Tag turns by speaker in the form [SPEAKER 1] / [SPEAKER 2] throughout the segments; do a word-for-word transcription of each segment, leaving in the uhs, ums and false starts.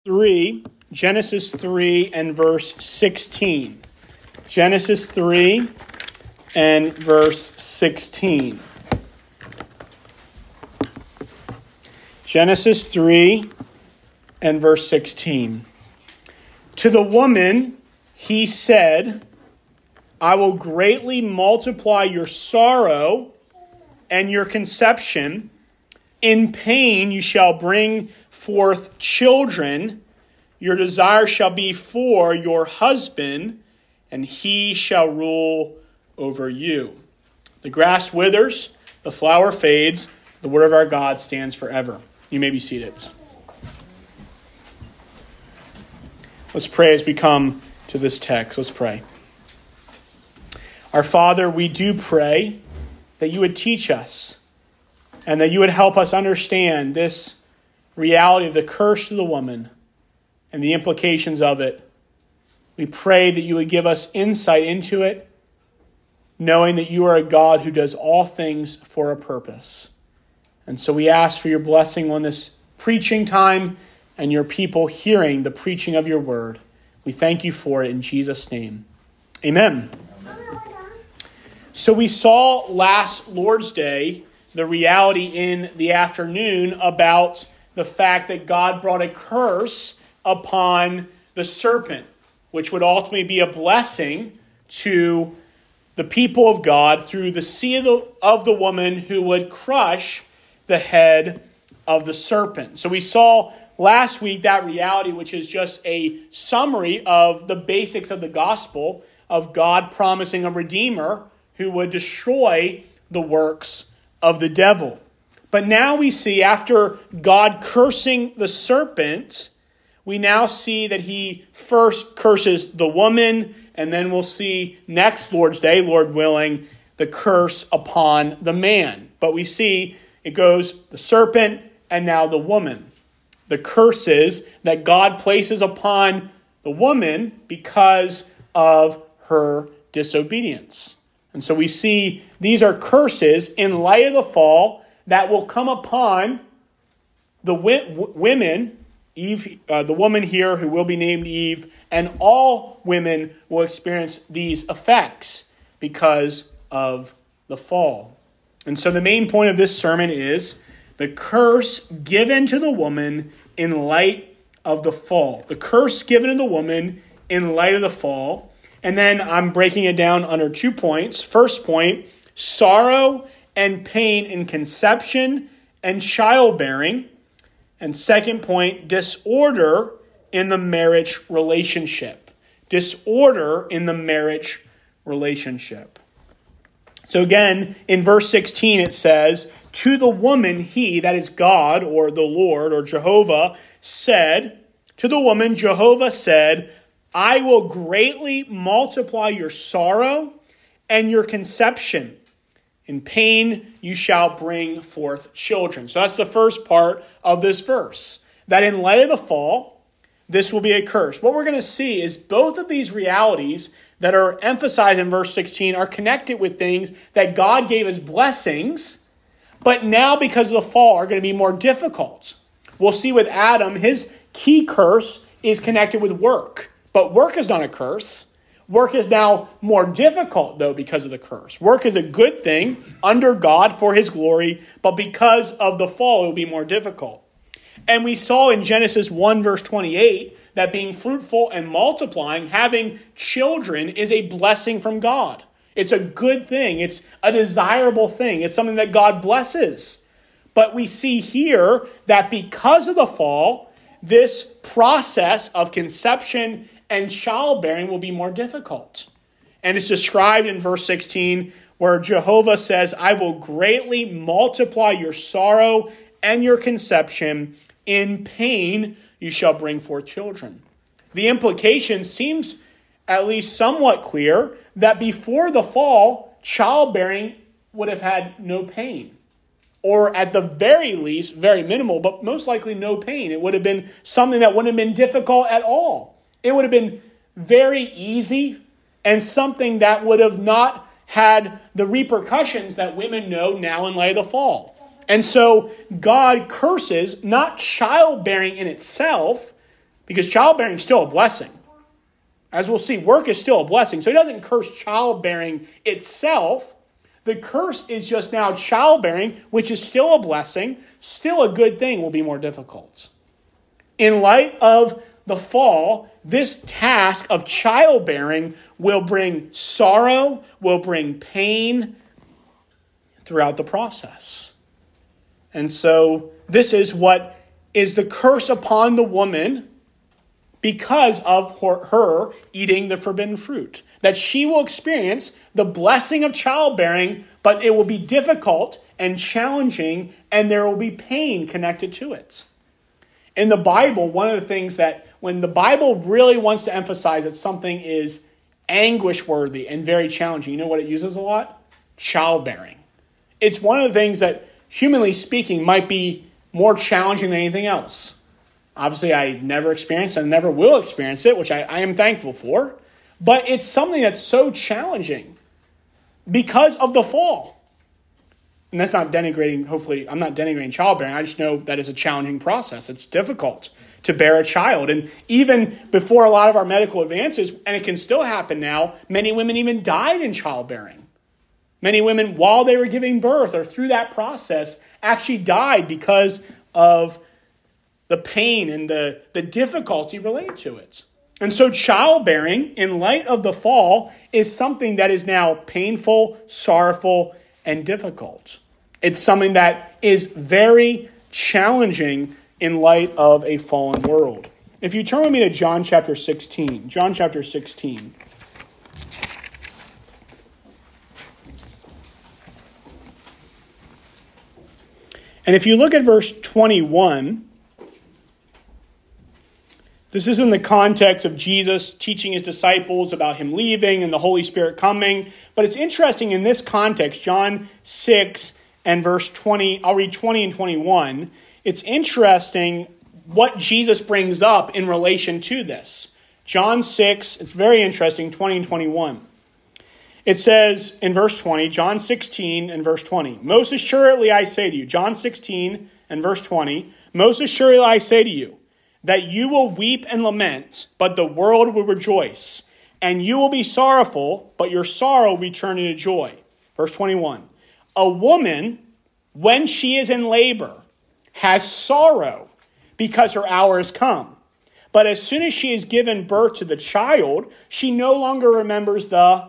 [SPEAKER 1] three, Genesis three and verse sixteen. Genesis three and verse sixteen. Genesis three and verse sixteen. To the woman he said, I will greatly multiply your sorrow and your conception. In pain you shall bring forth children. Your desire shall be for your husband, and he shall rule over you. The grass withers, the flower fades, the word of our God stands forever. You may be seated. Let's pray as we come to this text. Let's pray. Our Father, we do pray that you would teach us and that you would help us understand this reality of the curse of the woman and the implications of it. We pray that you would give us insight into it, knowing that you are a God who does all things for a purpose. And so we ask for your blessing on this preaching time and your people hearing the preaching of your word. We thank you for it in Jesus' name. Amen. So we saw last Lord's Day the reality in the afternoon about the fact that God brought a curse upon the serpent, which would ultimately be a blessing to the people of God through the seed of the, of the woman who would crush the head of the serpent. So we saw last week that reality, which is just a summary of the basics of the gospel of God promising a redeemer who would destroy the works of the devil. But now we see, after God cursing the serpent, we now see that he first curses the woman, and then we'll see next Lord's Day, Lord willing, the curse upon the man. But we see it goes the serpent and now the woman. The curses that God places upon the woman because of her disobedience. And so we see these are curses in light of the fall that will come upon the wi- women, Eve, uh, the woman here who will be named Eve, and all women will experience these effects because of the fall. And so the main point of this sermon is the curse given to the woman in light of the fall. The curse given to the woman in light of the fall. And then I'm breaking it down under two points. First point, sorrow and pain in conception and childbearing. And second point, disorder in the marriage relationship. Disorder in the marriage relationship. So again, in verse sixteen it says, to the woman he, that is God or the Lord or Jehovah, said, to the woman Jehovah said, I will greatly multiply your sorrow and your conception. In pain you shall bring forth children. So that's the first part of this verse. That in light of the fall, this will be a curse. What we're going to see is both of these realities that are emphasized in verse sixteen are connected with things that God gave as blessings, but now because of the fall are going to be more difficult. We'll see with Adam, his key curse is connected with work. But work is not a curse. Work is now more difficult, though, because of the curse. Work is a good thing under God for his glory, but because of the fall, it will be more difficult. And we saw in Genesis one, verse twenty-eight, that being fruitful and multiplying, having children, is a blessing from God. It's a good thing. It's a desirable thing. It's something that God blesses. But we see here that because of the fall, this process of conception and childbearing will be more difficult. And it's described in verse sixteen where Jehovah says, I will greatly multiply your sorrow and your conception. In pain you shall bring forth children. The implication seems at least somewhat clear that before the fall, childbearing would have had no pain. Or at the very least, very minimal, but most likely no pain. It would have been something that wouldn't have been difficult at all. It would have been very easy and something that would have not had the repercussions that women know now in light of the fall. And so God curses not childbearing in itself, because childbearing is still a blessing. As we'll see, work is still a blessing. So he doesn't curse childbearing itself. The curse is just now childbearing, which is still a blessing, still a good thing, will be more difficult. In light of the fall, this task of childbearing will bring sorrow, will bring pain throughout the process. And so this is what is the curse upon the woman because of her, her eating the forbidden fruit. That she will experience the blessing of childbearing, but it will be difficult and challenging, and there will be pain connected to it. In the Bible, one of the things that when the Bible really wants to emphasize that something is anguish-worthy and very challenging, you know what it uses a lot? Childbearing. It's one of the things that, humanly speaking, might be more challenging than anything else. Obviously, I never experienced and never will experience it, which I, I am thankful for. But it's something that's so challenging because of the fall. And that's not denigrating, hopefully, I'm not denigrating childbearing. I just know that is a challenging process. It's difficult to bear a child. And even before a lot of our medical advances, and it can still happen now, many women even died in childbearing. Many women, while they were giving birth or through that process, actually died because of the pain and the, the difficulty related to it. And so childbearing, in light of the fall, is something that is now painful, sorrowful, and difficult. It's something that is very challenging in light of a fallen world. If you turn with me to John chapter sixteen, John chapter sixteen. And if you look at verse twenty-one, this is in the context of Jesus teaching his disciples about him leaving and the Holy Spirit coming. But it's interesting in this context, John six and verse twenty, I'll read twenty and twenty-one. It's interesting what Jesus brings up in relation to this. John six, it's very interesting, twenty and twenty-one. It says in verse twenty, John sixteen and verse twenty, most assuredly I say to you, John sixteen and verse twenty, most assuredly I say to you, that you will weep and lament, but the world will rejoice. And you will be sorrowful, but your sorrow will be turned into joy. Verse twenty-one, a woman, when she is in labor, has sorrow because her hour has come. But as soon as she has given birth to the child, she no longer remembers the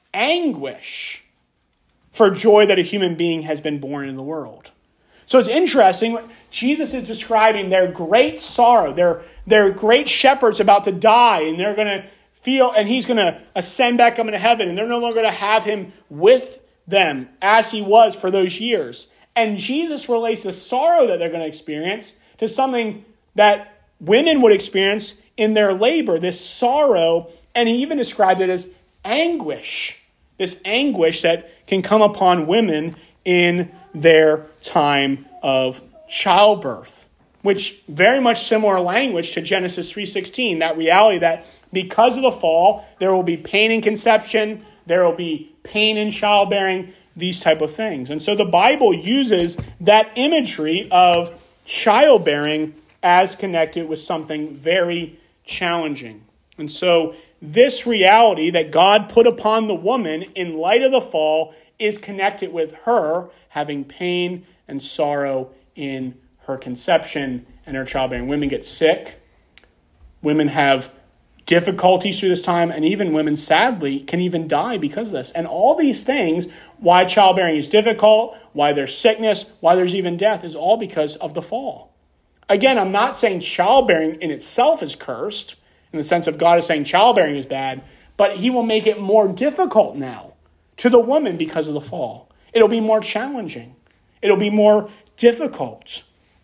[SPEAKER 1] anguish for joy that a human being has been born in the world. So it's interesting. Jesus is describing their great sorrow. Their, their great shepherd's about to die, and they're going to feel, and he's going to ascend back up into heaven, and they're no longer going to have him with them as he was for those years. And Jesus relates the sorrow that they're going to experience to something that women would experience in their labor, this sorrow, and he even described it as anguish. This anguish that can come upon women in their time of childbirth, which very much similar language to Genesis three sixteen, that reality that because of the fall, there will be pain in conception, there will be pain in childbearing, these type of things. And so the Bible uses that imagery of childbearing as connected with something very challenging. And so this reality that God put upon the woman in light of the fall is connected with her having pain and sorrow in her conception and her childbearing. Women get sick. Women have difficulties through this time, and even women, sadly, can even die because of this. And all these things, why childbearing is difficult, why there's sickness, why there's even death, is all because of the fall. Again, I'm not saying childbearing in itself is cursed, in the sense of God is saying childbearing is bad, but he will make it more difficult now to the woman because of the fall. It'll be more challenging. It'll be more difficult.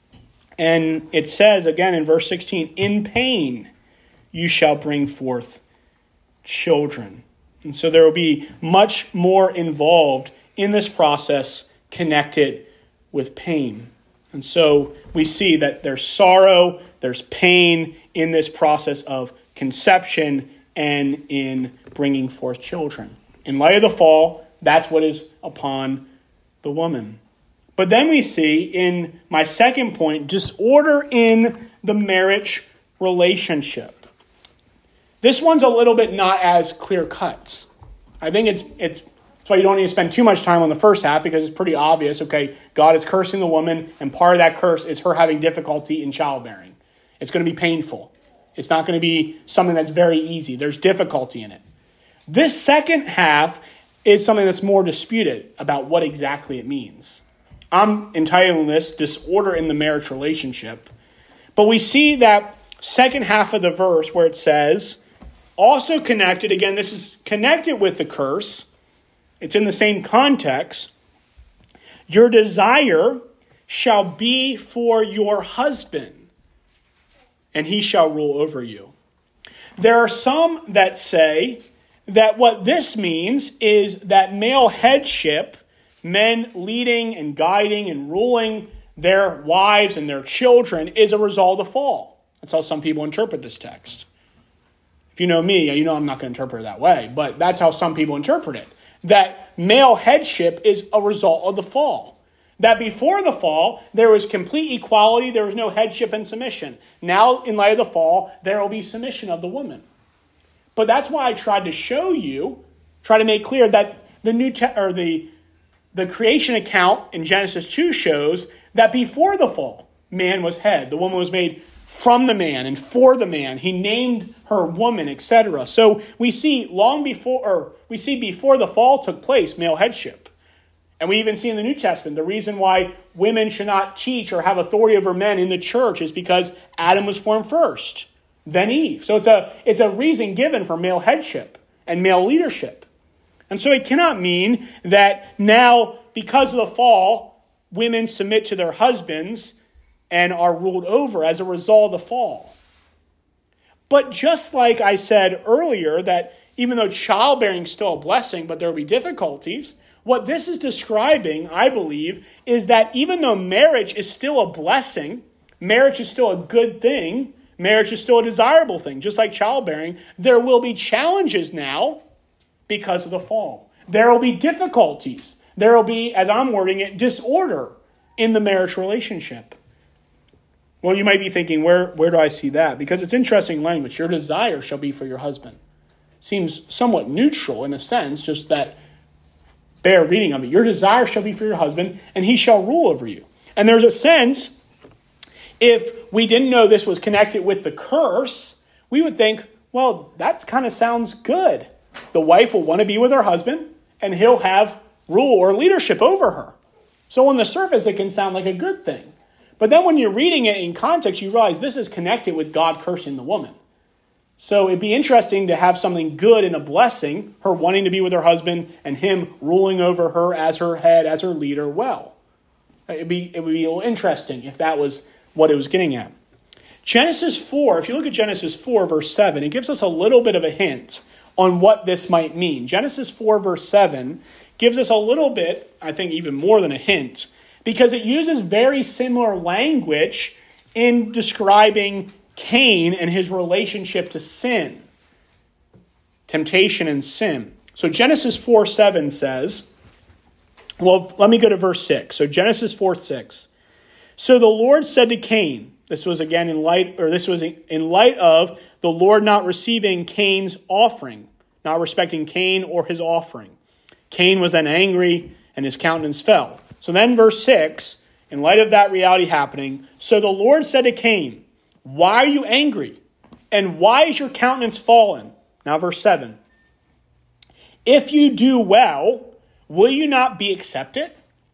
[SPEAKER 1] And it says, again in verse sixteen, in pain you shall bring forth children. And so there will be much more involved in this process connected with pain. And so we see that there's sorrow, there's pain in this process of conception and in bringing forth children. In light of the fall, that's what is upon the woman. But then we see in my second point, disorder in the marriage relationship. This one's a little bit not as clear cut. I think it's it's that's why you don't need to spend too much time on the first half, because it's pretty obvious. Okay, God is cursing the woman, and part of that curse is her having difficulty in childbearing. It's going to be painful. It's not going to be something that's very easy. There's difficulty in it. This second half is something that's more disputed about what exactly it means. I'm entitling this disorder in the marriage relationship. But we see that second half of the verse where it says, also connected, again, this is connected with the curse. It's in the same context. Your desire shall be for your husband, and he shall rule over you. There are some that say that what this means is that male headship, men leading and guiding and ruling their wives and their children, is a result of the fall. That's how some people interpret this text. If you know me, you know I'm not going to interpret it that way, but that's how some people interpret it. That male headship is a result of the fall. That before the fall, there was complete equality, there was no headship and submission. Now, in light of the fall, there will be submission of the woman. But that's why I tried to show you, try to make clear that the new te- or the the creation account in Genesis two shows that before the fall, man was head. The woman was made from the man and for the man. He named her woman, et cetera. So we see long before, or we see before the fall took place, male headship. And we even see in the New Testament, the reason why women should not teach or have authority over men in the church is because Adam was formed first, then Eve. So it's a, it's a reason given for male headship and male leadership. And so it cannot mean that now, because of the fall, women submit to their husbands and are ruled over as a result of the fall. But just like I said earlier, that even though childbearing is still a blessing, but there will be difficulties, what this is describing, I believe, is that even though marriage is still a blessing, marriage is still a good thing, marriage is still a desirable thing, just like childbearing, there will be challenges now because of the fall. There will be difficulties. There will be, as I'm wording it, disorder in the marriage relationship. Well, you might be thinking, where, where do I see that? Because it's interesting language. Your desire shall be for your husband. Seems somewhat neutral in a sense, just that bare reading of it. Your desire shall be for your husband, and he shall rule over you. And there's a sense, if we didn't know this was connected with the curse, we would think, well, that kind of sounds good. The wife will want to be with her husband, and he'll have rule or leadership over her. So on the surface, it can sound like a good thing. But then when you're reading it in context, you realize this is connected with God cursing the woman. So it'd be interesting to have something good and a blessing, her wanting to be with her husband and him ruling over her as her head, as her leader well. It'd be, it would be a little interesting if that was what it was getting at. Genesis four, if you look at Genesis four, verse seven, it gives us a little bit of a hint on what this might mean. Genesis four, verse seven, gives us a little bit, I think even more than a hint, because it uses very similar language in describing Cain and his relationship to sin, temptation and sin. So Genesis four seven says, well, let me go to verse six. So Genesis four six. So the Lord said to Cain, this was again in light, or this was in light of the Lord not receiving Cain's offering, not respecting Cain or his offering. Cain was then angry and his countenance fell. So then verse six, in light of that reality happening, so the Lord said to Cain, why are you angry? And why is your countenance fallen? Now verse seven. If you do well, will you not be accepted?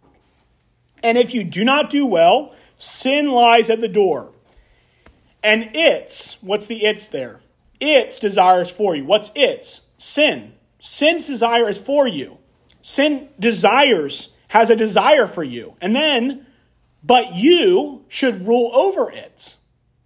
[SPEAKER 1] And if you do not do well, sin lies at the door. And its, what's the its there? Its desire is for you. What's its? Sin. Sin's desire is for you. Sin desires, has a desire for you. And then, but you should rule over it.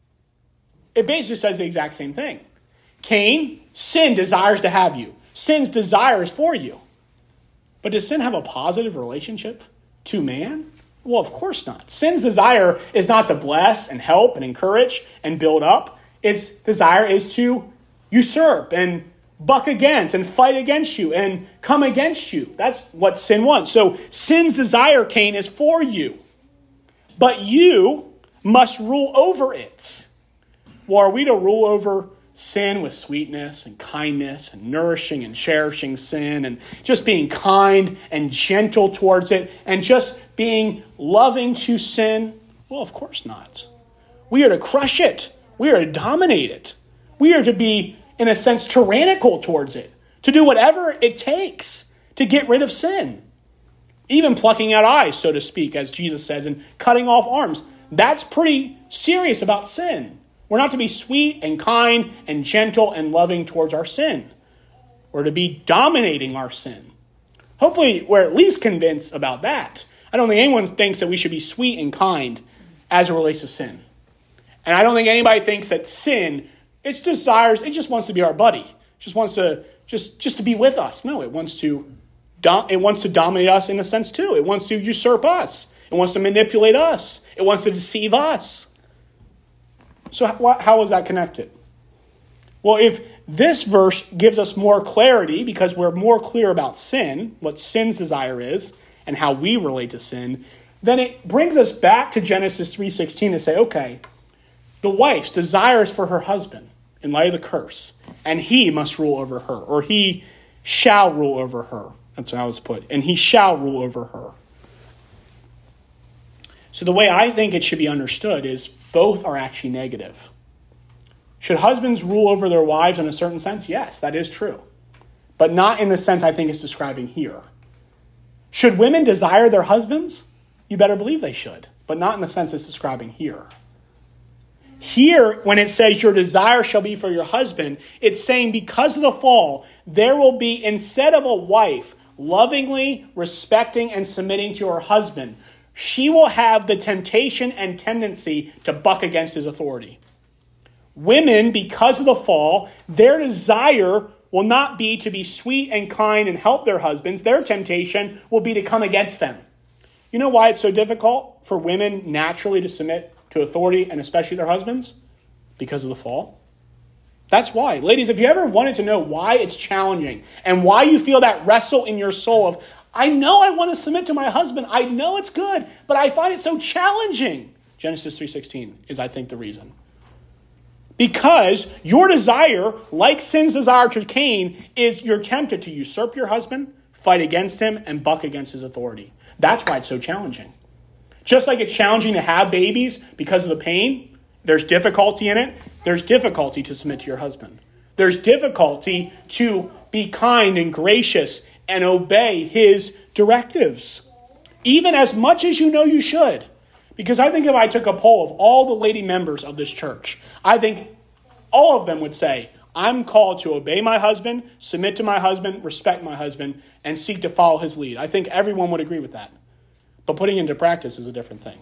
[SPEAKER 1] It basically says the exact same thing. Cain, sin desires to have you. Sin's desire is for you. But does sin have a positive relationship to man? Well, of course not. Sin's desire is not to bless and help and encourage and build up. Its desire is to usurp and buck against and fight against you and come against you. That's what sin wants. So sin's desire, Cain, is for you. But you must rule over it. Well, are we to rule over sin with sweetness and kindness and nourishing and cherishing sin and just being kind and gentle towards it and just being loving to sin? Well, of course not. We are to crush it. We are to dominate it. We are to be, in a sense, tyrannical towards it, to do whatever it takes to get rid of sin. Even plucking out eyes, so to speak, as Jesus says, and cutting off arms. That's pretty serious about sin. We're not to be sweet and kind and gentle and loving towards our sin. We're to be dominating our sin. Hopefully, we're at least convinced about that. I don't think anyone thinks that we should be sweet and kind as it relates to sin. And I don't think anybody thinks that sin, it desires, it just wants to be our buddy. It just wants to just, just to be with us. No, it wants to it wants to dominate us in a sense too. It wants to usurp us. It wants to manipulate us. It wants to deceive us. So how is that connected? Well, if this verse gives us more clarity because we're more clear about sin, what sin's desire is, and how we relate to sin, then it brings us back to Genesis three sixteen to say, okay, the wife's desire is for her husband in light of the curse, and he must rule over her, or he shall rule over her. That's how it's put. And he shall rule over her. So the way I think it should be understood is both are actually negative. Should husbands rule over their wives in a certain sense? Yes, that is true. But not in the sense I think it's describing here. Should women desire their husbands? You better believe they should. But not in the sense it's describing here. Here, when it says your desire shall be for your husband, it's saying because of the fall, there will be, instead of a wife lovingly respecting and submitting to her husband, she will have the temptation and tendency to buck against his authority. Women, because of the fall, their desire will not be to be sweet and kind and help their husbands. Their temptation will be to come against them. You know why it's so difficult for women naturally to submit to authority and especially their husbands? Because of the fall. That's why. Ladies, if you ever wanted to know why it's challenging and why you feel that wrestle in your soul of, I know I want to submit to my husband. I know it's good, but I find it so challenging. Genesis three sixteen is, I think, the reason. Because your desire, like sin's desire to Cain, is you're tempted to usurp your husband, fight against him, and buck against his authority. That's why it's so challenging. Just like it's challenging to have babies because of the pain, there's difficulty in it. There's difficulty to submit to your husband. There's difficulty to be kind and gracious and obey his directives, even as much as you know you should. Because I think if I took a poll of all the lady members of this church, I think all of them would say, I'm called to obey my husband, submit to my husband, respect my husband, and seek to follow his lead. I think everyone would agree with that. But putting it into practice is a different thing.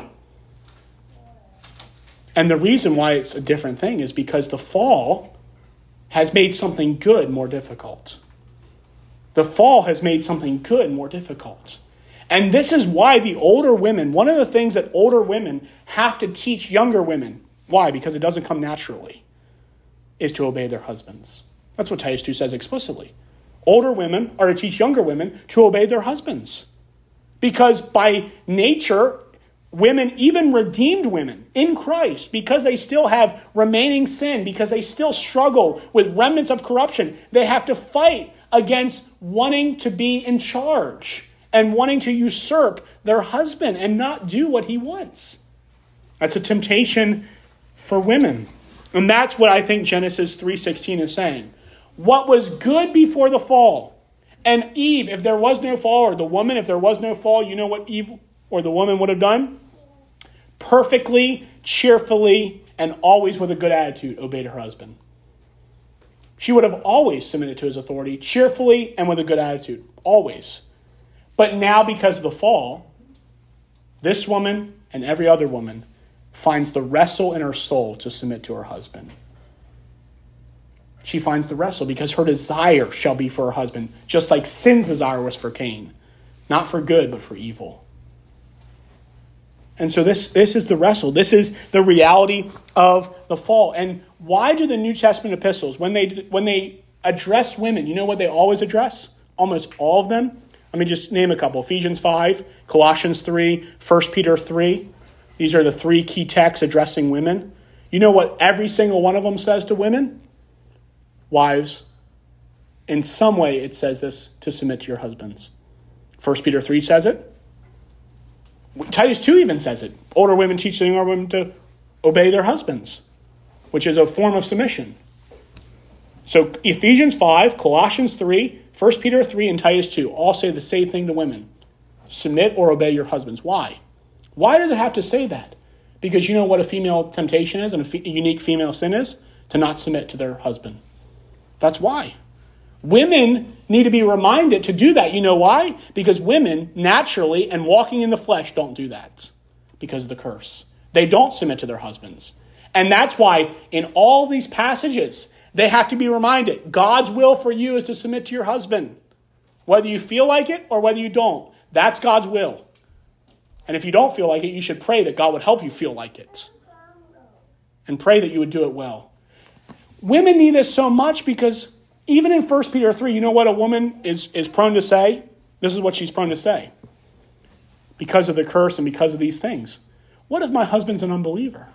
[SPEAKER 1] And the reason why it's a different thing is because the fall has made something good more difficult. The fall has made something good more difficult. And this is why the older women, one of the things that older women have to teach younger women, why? Because it doesn't come naturally, is to obey their husbands. That's what Titus two says explicitly. Older women are to teach younger women to obey their husbands. Because by nature, women, even redeemed women in Christ, because they still have remaining sin, because they still struggle with remnants of corruption, they have to fight against wanting to be in charge and wanting to usurp their husband and not do what he wants. That's a temptation for women. And that's what I think Genesis three sixteen is saying. What was good before the fall, and Eve, if there was no fall, or the woman, if there was no fall, you know what Eve or the woman would have done? Perfectly, cheerfully, and always with a good attitude, obeyed her husband. She would have always submitted to his authority, cheerfully and with a good attitude, always. But now, because of the fall, this woman and every other woman finds the wrestle in her soul to submit to her husband. She finds the wrestle because her desire shall be for her husband, just like sin's desire was for Cain, not for good, but for evil. And so this, this is the wrestle. This is the reality of the fall. And why do the New Testament epistles, when they when they address women, you know what they always address? Almost all of them. Let me just name a couple. Ephesians five, Colossians three, First Peter three. These are the three key texts addressing women. You know what every single one of them says to women? Wives, in some way it says this, to submit to your husbands. First Peter three says it. Titus two even says it. Older women teach the younger women to obey their husbands, which is a form of submission. So Ephesians five, Colossians three, First Peter three, and Titus two all say the same thing to women. Submit or obey your husbands. Why? Why does it have to say that? Because you know what a female temptation is and a, fe- a unique female sin is? To not submit to their husband. That's why. Women need to be reminded to do that. You know why? Because women naturally and walking in the flesh don't do that because of the curse. They don't submit to their husbands. And that's why in all these passages, they have to be reminded, God's will for you is to submit to your husband. Whether you feel like it or whether you don't. That's God's will. And if you don't feel like it, you should pray that God would help you feel like it. And pray that you would do it well. Women need this so much because even in First Peter three, you know what a woman is, is prone to say? This is what she's prone to say. Because of the curse and because of these things. What if my husband's an unbeliever?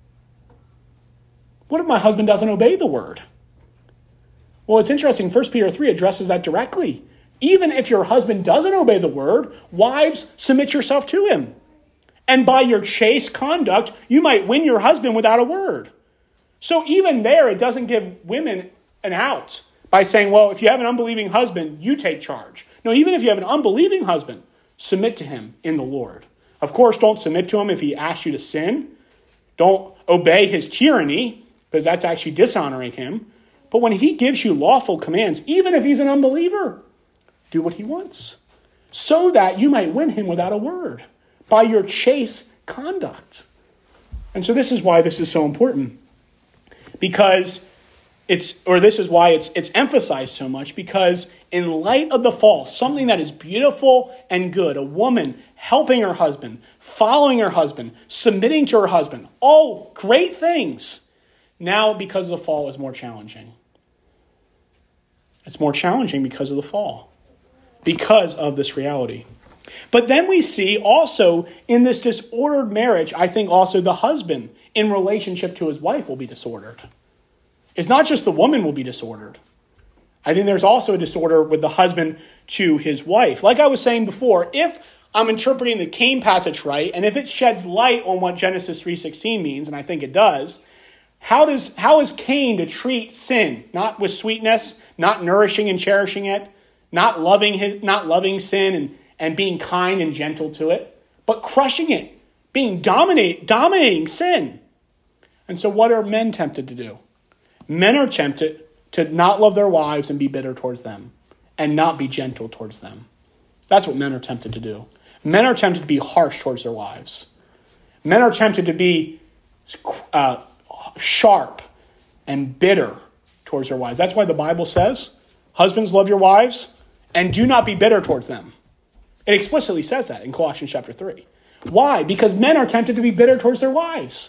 [SPEAKER 1] What if my husband doesn't obey the word? Well, it's interesting. First Peter three addresses that directly. Even if your husband doesn't obey the word, wives, submit yourself to him. And by your chaste conduct, you might win your husband without a word. So even there, it doesn't give women an out by saying, well, if you have an unbelieving husband, you take charge. No, even if you have an unbelieving husband, submit to him in the Lord. Of course, don't submit to him if he asks you to sin. Don't obey his tyranny, because that's actually dishonoring him. But when he gives you lawful commands, even if he's an unbeliever, do what he wants, so that you might win him without a word, by your chaste conduct. And so this is why this is so important. Because it's, or this is why it's it's emphasized so much, because in light of the fall, something that is beautiful and good, a woman helping her husband, following her husband, submitting to her husband, all great things, now because of the fall is more challenging. It's more challenging because of the fall. Because of this reality. But then we see also in this disordered marriage, I think also the husband in relationship to his wife will be disordered. It's not just the woman will be disordered. I think there's also a disorder with the husband to his wife. Like I was saying before, if I'm interpreting the Cain passage right, and if it sheds light on what Genesis three sixteen means, and I think it does, how does how is Cain to treat sin? Not with sweetness, not nourishing and cherishing it, Not loving his, not loving sin and, and being kind and gentle to it, but crushing it, being dominate, dominating sin. And so what are men tempted to do? Men are tempted to not love their wives and be bitter towards them and not be gentle towards them. That's what men are tempted to do. Men are tempted to be harsh towards their wives. Men are tempted to be uh, sharp and bitter towards their wives. That's why the Bible says, husbands, love your wives, and do not be bitter towards them. It explicitly says that in Colossians chapter three. Why? Because men are tempted to be bitter towards their wives.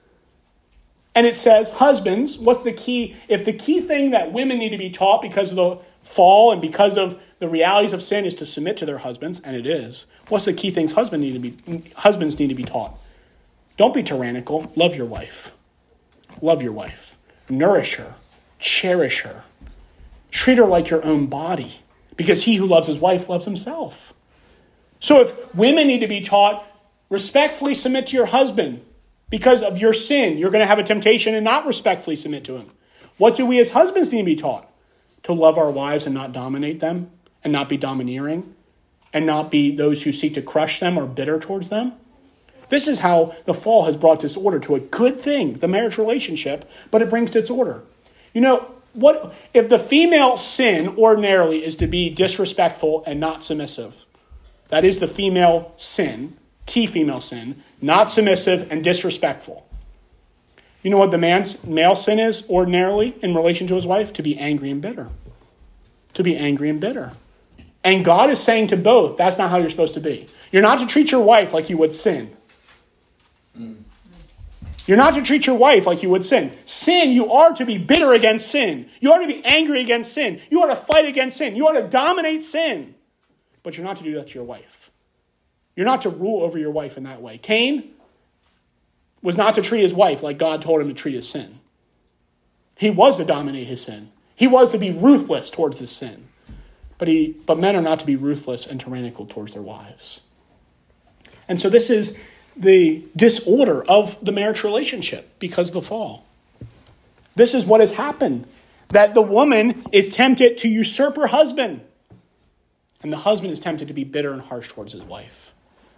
[SPEAKER 1] And it says, husbands, what's the key? If the key thing that women need to be taught because of the fall and because of the realities of sin is to submit to their husbands, and it is, what's the key things husbands need to be, husbands need to be taught? Don't be tyrannical. Love your wife. Love your wife. Nourish her. Cherish her. Treat her like your own body. Because he who loves his wife loves himself. So if women need to be taught, respectfully submit to your husband. Because of your sin, you're going to have a temptation and not respectfully submit to him. What do we as husbands need to be taught? To love our wives and not dominate them, and not be domineering, and not be those who seek to crush them or bitter towards them. This is how the fall has brought disorder to a good thing, the marriage relationship, but it brings disorder. You know, what if the female sin ordinarily is to be disrespectful and not submissive? That is the female sin, key female sin, not submissive and disrespectful. You know what the man's male sin is ordinarily in relation to his wife? To be angry and bitter. To be angry and bitter. And God is saying to both, that's not how you're supposed to be. You're not to treat your wife like you would sin. Mm. You're not to treat your wife like you would sin. Sin, you are to be bitter against sin. You are to be angry against sin. You are to fight against sin. You are to dominate sin. But you're not to do that to your wife. You're not to rule over your wife in that way. Cain, was not to treat his wife like God told him to treat his sin. He was to dominate his sin. He was to be ruthless towards his sin. But he, but men are not to be ruthless and tyrannical towards their wives. And so this is the disorder of the marriage relationship because of the fall. This is what has happened, that the woman is tempted to usurp her husband, and the husband is tempted to be bitter and harsh towards his wife.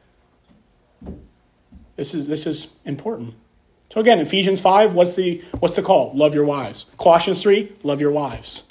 [SPEAKER 1] This is, this is important. So again, Ephesians five, what's the, what's the call? Love your wives. Colossians three, love your wives.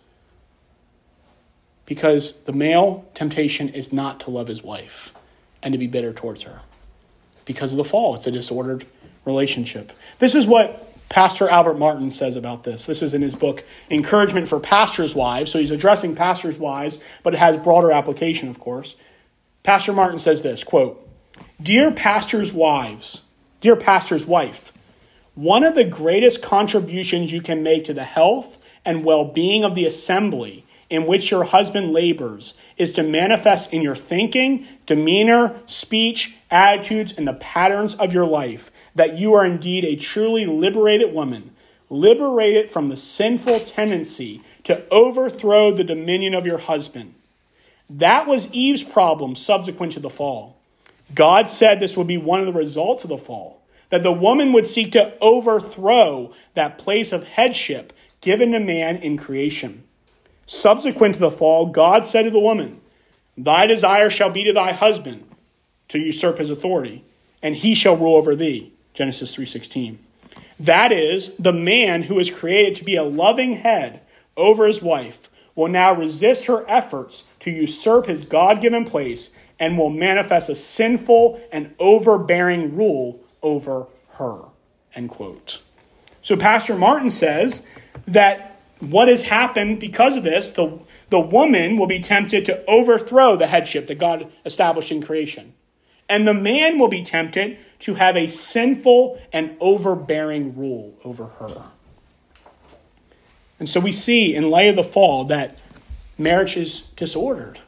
[SPEAKER 1] Because the male temptation is not to love his wife and to be bitter towards her. Because of the fall, it's a disordered relationship. This is what Pastor Albert Martin says about this. This is in his book, Encouragement for Pastors' Wives. So he's addressing pastors' wives, but it has broader application, of course. Pastor Martin says this, quote, Dear pastors' wives, dear pastor's wife, one of the greatest contributions you can make to the health and well-being of the assembly in which your husband labors is to manifest in your thinking, demeanor, speech, attitudes, and the patterns of your life that you are indeed a truly liberated woman, liberated from the sinful tendency to overthrow the dominion of your husband. That was Eve's problem subsequent to the fall. God said this would be one of the results of the fall, that the woman would seek to overthrow that place of headship given to man in creation. Subsequent to the fall, God said to the woman, Thy desire shall be to thy husband, to usurp his authority, and he shall rule over thee. Genesis three sixteen. That is, the man who is created to be a loving head over his wife will now resist her efforts to usurp his God-given place and will manifest a sinful and overbearing rule over her. End quote. So Pastor Martin says that what has happened because of this, the, the woman will be tempted to overthrow the headship that God established in creation. And the man will be tempted to have a sinful and overbearing rule over her. And so we see in light of the fall that marriage is disordered.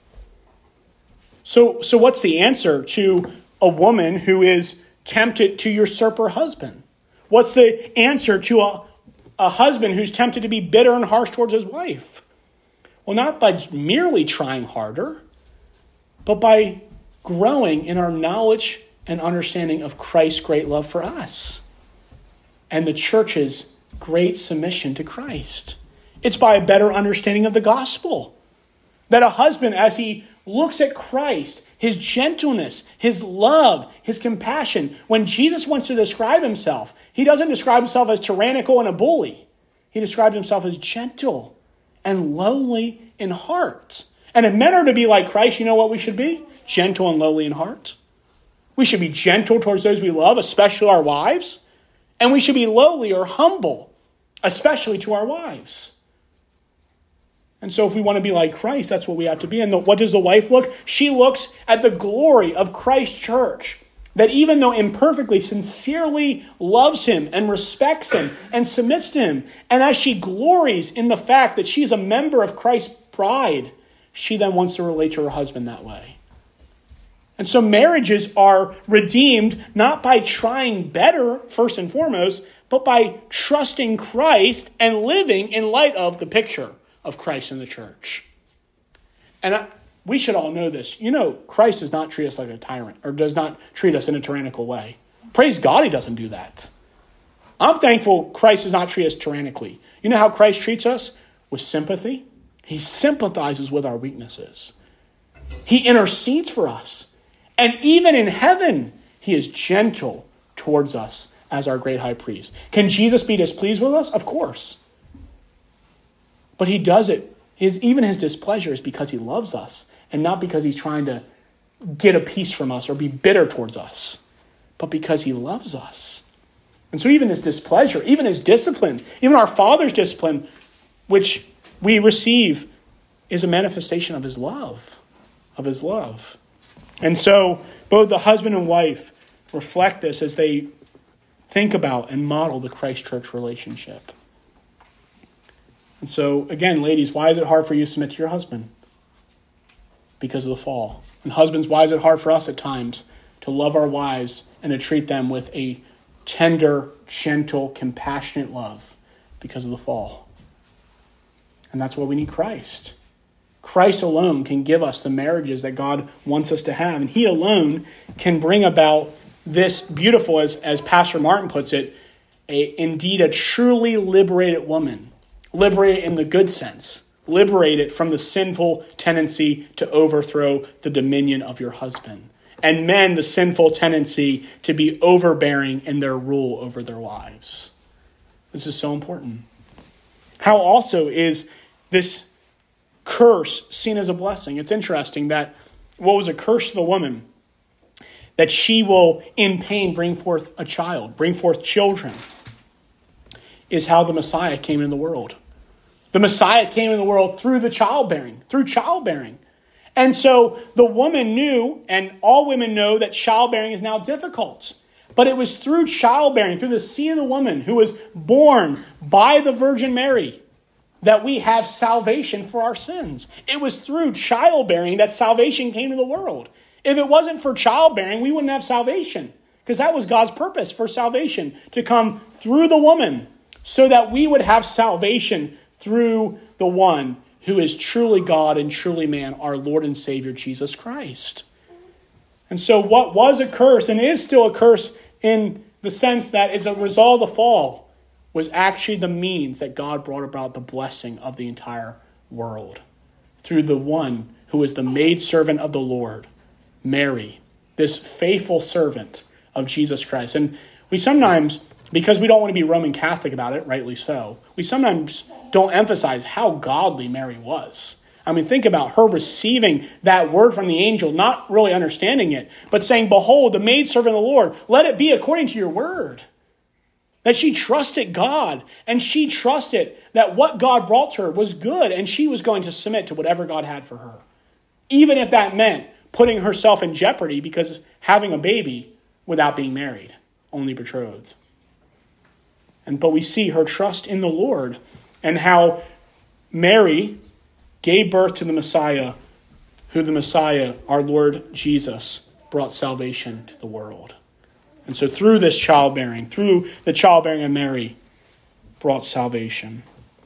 [SPEAKER 1] So, so what's the answer to a woman who is tempted to usurp her husband? What's the answer to a, a husband who's tempted to be bitter and harsh towards his wife? Well, not by merely trying harder, but by growing in our knowledge and understanding of Christ's great love for us and the church's great submission to Christ. It's by a better understanding of the gospel. That a husband, as he looks at Christ, his gentleness, his love, his compassion, when Jesus wants to describe himself, he doesn't describe himself as tyrannical and a bully. He describes himself as gentle and lowly in heart. And if men are to be like Christ, you know what we should be? Gentle and lowly in heart. We should be gentle towards those we love, especially our wives. And we should be lowly or humble, especially to our wives. And so if we want to be like Christ, that's what we have to be. And the, what does the wife look? She looks at the glory of Christ's church. That even though imperfectly, sincerely loves him and respects him and submits to him. And as she glories in the fact that she's a member of Christ's bride, she then wants to relate to her husband that way. And so marriages are redeemed not by trying better, first and foremost, but by trusting Christ and living in light of the picture of Christ in the church. And I, we should all know this. You know, Christ does not treat us like a tyrant or does not treat us in a tyrannical way. Praise God, he doesn't do that. I'm thankful Christ does not treat us tyrannically. You know how Christ treats us? With sympathy. He sympathizes with our weaknesses. He intercedes for us. And even in heaven, he is gentle towards us as our great high priest. Can Jesus be displeased with us? Of course. But he does it. His, even his displeasure is because he loves us and not because he's trying to get a piece from us or be bitter towards us, but because he loves us. And so even his displeasure, even his discipline, even our Father's discipline, which we receive, is a manifestation of his love, of his love. And so both the husband and wife reflect this as they think about and model the Christ church relationship. And so, again, ladies, why is it hard for you to submit to your husband? Because of the fall. And husbands, why is it hard for us at times to love our wives and to treat them with a tender, gentle, compassionate love because of the fall. And that's why we need Christ. Christ alone can give us the marriages that God wants us to have. And he alone can bring about this beautiful, as, as Pastor Martin puts it, a, indeed a truly liberated woman. Liberated in the good sense. Liberated from the sinful tendency to overthrow the dominion of your husband. And men, the sinful tendency to be overbearing in their rule over their wives. This is so important. How also is this curse seen as a blessing? It's interesting that what was a curse to the woman? That she will, in pain, bring forth a child, bring forth children, is how the Messiah came into the world. The Messiah came into the world through the childbearing, through childbearing. And so the woman knew, and all women know, that childbearing is now difficult. But it was through childbearing, through the seed of the woman who was born by the Virgin Mary, that we have salvation for our sins. It was through childbearing that salvation came to the world. If it wasn't for childbearing, we wouldn't have salvation, because that was God's purpose for salvation, to come through the woman so that we would have salvation through the one who is truly God and truly man, our Lord and Savior, Jesus Christ. And so what was a curse, and is still a curse in the sense that it's a result of the fall, was actually the means that God brought about the blessing of the entire world through the one who is the maidservant of the Lord, Mary, this faithful servant of Jesus Christ. And we sometimes, because we don't want to be Roman Catholic about it, rightly so, we sometimes don't emphasize how godly Mary was. I mean, think about her receiving that word from the angel, not really understanding it, but saying, "Behold, the maidservant of the Lord, let it be according to your word." That she trusted God, and she trusted that what God brought to her was good, and she was going to submit to whatever God had for her. Even if that meant putting herself in jeopardy because having a baby without being married, only betrothed. And but we see her trust in the Lord, and how Mary gave birth to the Messiah, who the Messiah, our Lord Jesus, brought salvation to the world. And so through this childbearing, through the childbearing of Mary, brought salvation.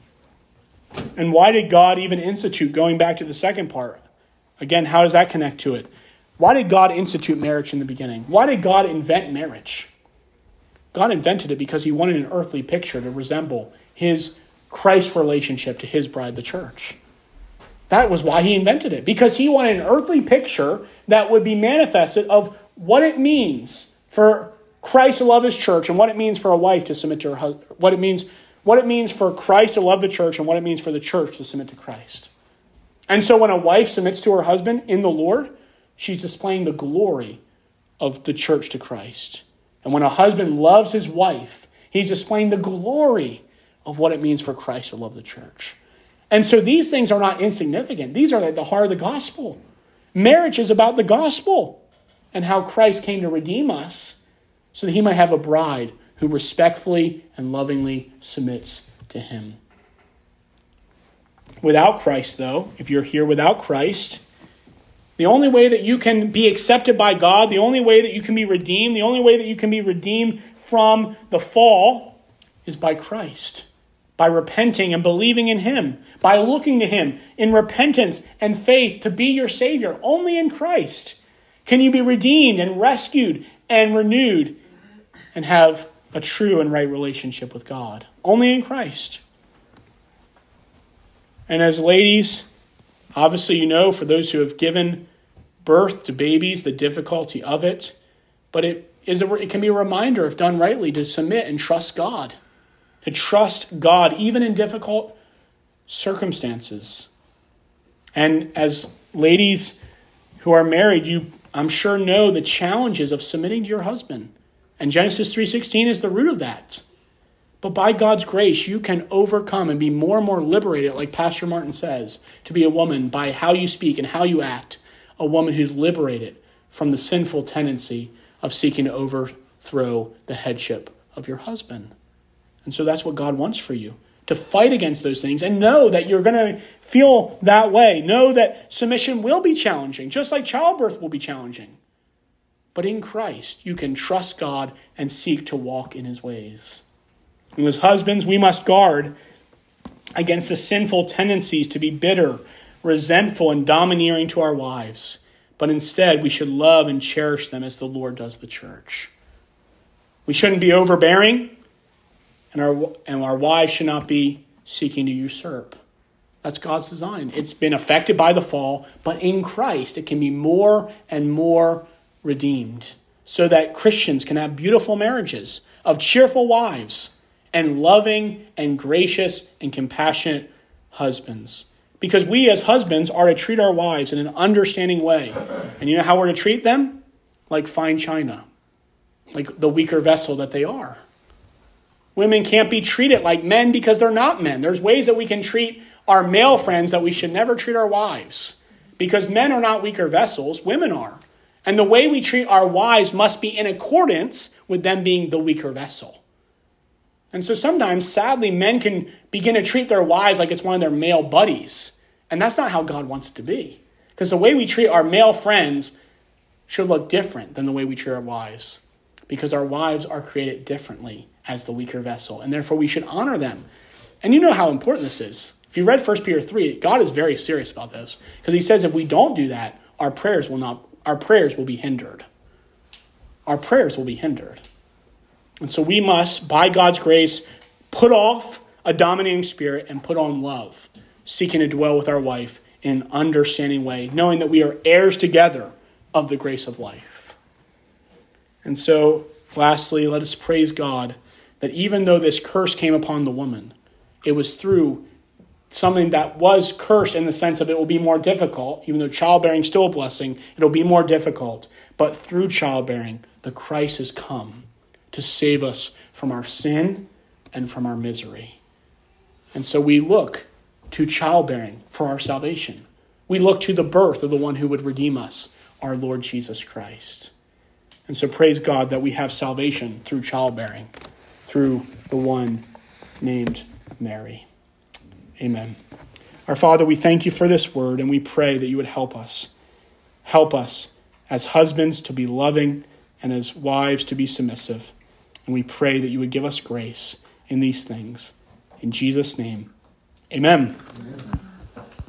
[SPEAKER 1] And why did God even institute, going back to the second part? Again, how does that connect to it? Why did God institute marriage in the beginning? Why did God invent marriage? God invented it because he wanted an earthly picture to resemble his Christ relationship to his bride, the church. That was why he invented it, because he wanted an earthly picture that would be manifested of what it means for Christ to love his church, and what it means for a wife to submit to her husband, what it means, what it means for Christ to love the church, and what it means for the church to submit to Christ. And so when a wife submits to her husband in the Lord, she's displaying the glory of the church to Christ. And when a husband loves his wife, he's displaying the glory of what it means for Christ to love the church. And so these things are not insignificant. These are at the heart of the gospel. Marriage is about the gospel and how Christ came to redeem us so that he might have a bride who respectfully and lovingly submits to him. Without Christ, though, if you're here without Christ, the only way that you can be accepted by God, the only way that you can be redeemed, the only way that you can be redeemed from the fall is by Christ. By repenting and believing in him, by looking to him in repentance and faith to be your Savior. Only in Christ can you be redeemed and rescued and renewed and have a true and right relationship with God. Only in Christ. And as ladies, obviously you know, for those who have given birth to babies, the difficulty of it, but it is a, it can be a reminder, if done rightly, to submit and trust God. To trust God even in difficult circumstances. And as ladies who are married, you, I'm sure, know the challenges of submitting to your husband. And Genesis three sixteen is the root of that. But by God's grace, you can overcome and be more and more liberated, like Pastor Martin says, to be a woman by how you speak and how you act. A woman who's liberated from the sinful tendency of seeking to overthrow the headship of your husband. And so that's what God wants for you, to fight against those things and know that you're going to feel that way. Know that submission will be challenging, just like childbirth will be challenging. But in Christ, you can trust God and seek to walk in his ways. And as husbands, we must guard against the sinful tendencies to be bitter, resentful, and domineering to our wives. But instead, we should love and cherish them as the Lord does the church. We shouldn't be overbearing, and our, and our wives should not be seeking to usurp. That's God's design. It's been affected by the fall, but in Christ, it can be more and more redeemed so that Christians can have beautiful marriages of cheerful wives and loving and gracious and compassionate husbands. Because we as husbands are to treat our wives in an understanding way. And you know how we're to treat them? Like fine china, like the weaker vessel that they are. Women can't be treated like men because they're not men. There's ways that we can treat our male friends that we should never treat our wives. Because men are not weaker vessels, women are. And the way we treat our wives must be in accordance with them being the weaker vessel. And so sometimes, sadly, men can begin to treat their wives like it's one of their male buddies. And that's not how God wants it to be. Because the way we treat our male friends should look different than the way we treat our wives. Because our wives are created differently as the weaker vessel. And therefore, we should honor them. And you know how important this is. If you read First Peter three, God is very serious about this. Because he says if we don't do that, our prayers will not, our prayers will be hindered. Our prayers will be hindered. And so we must, by God's grace, put off a dominating spirit and put on love, seeking to dwell with our wife in an understanding way, knowing that we are heirs together of the grace of life. And so, lastly, let us praise God that even though this curse came upon the woman, it was through something that was cursed in the sense of it will be more difficult, even though childbearing is still a blessing, it'll be more difficult. But through childbearing, the Christ has come to save us from our sin and from our misery. And so we look to childbearing for our salvation. We look to the birth of the one who would redeem us, our Lord Jesus Christ. And so praise God that we have salvation through childbearing, through the one named Mary. Amen. Our Father, we thank you for this word, and we pray that you would help us. Help us as husbands to be loving and as wives to be submissive. And we pray that you would give us grace in these things. In Jesus' name, amen. Amen.